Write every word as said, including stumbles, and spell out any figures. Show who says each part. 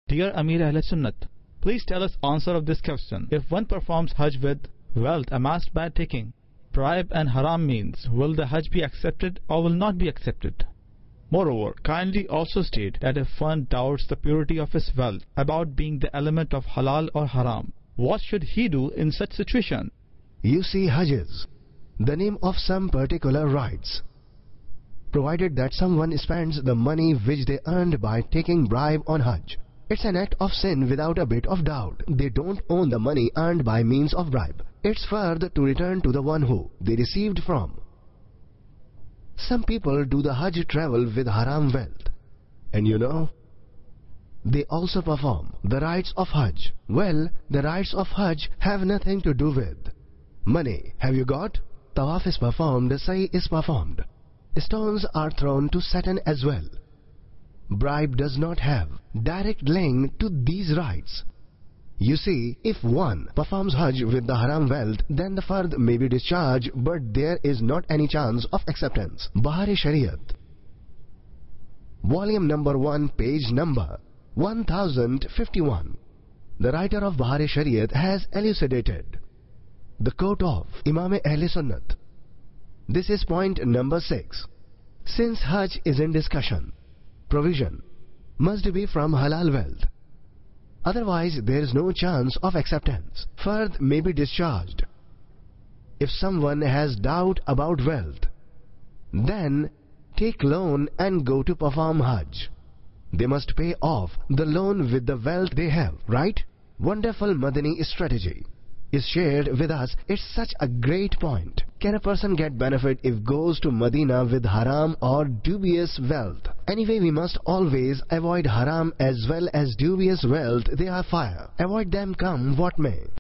Speaker 1: Dear Amir Ahl Sunnat, please tell us answer of this question. If one performs Hajj with wealth amassed by taking bribe and haram means, will the Hajj be accepted or will not be accepted? Moreover, kindly also state that if one doubts the purity of his wealth about being the element of halal or haram, what should he do in such situation?
Speaker 2: You see, Hajj is the name of some particular rites. Provided that someone spends the money which they earned by taking bribe on Hajj, it's an act of sin without a bit of doubt. They don't own the money earned by means of bribe. It's further to return to the one who they received from. Some people do the Hajj travel with haram wealth. And you know, they also perform the rites of Hajj. Well, the rites of Hajj have nothing to do with money. Have you got? Tawaf is performed, Sa'i is performed. Stones are thrown to Satan as well. Bribe does not have direct link to these rites. You see, if one performs Hajj with the haram wealth, then the fard may be discharged, but there is not any chance of acceptance. Bahar-e-Shariat, volume number one, page number one thousand fifty-one. The writer of Bahar-e-Shariat has elucidated the quote of Imam Ahl Sunnat. This is point number six. Since Hajj is in discussion, provision must be from halal wealth. Otherwise, there is no chance of acceptance. Fard may be discharged. If someone has doubt about wealth, then take loan and go to perform Hajj. They must pay off the loan with the wealth they have, right? Wonderful Madani strategy is shared with us. It's such a great point. Can a person get benefit if goes to Medina with haram or dubious wealth? Anyway, we must always avoid haram as well as dubious wealth. They are fire. Avoid them come what may.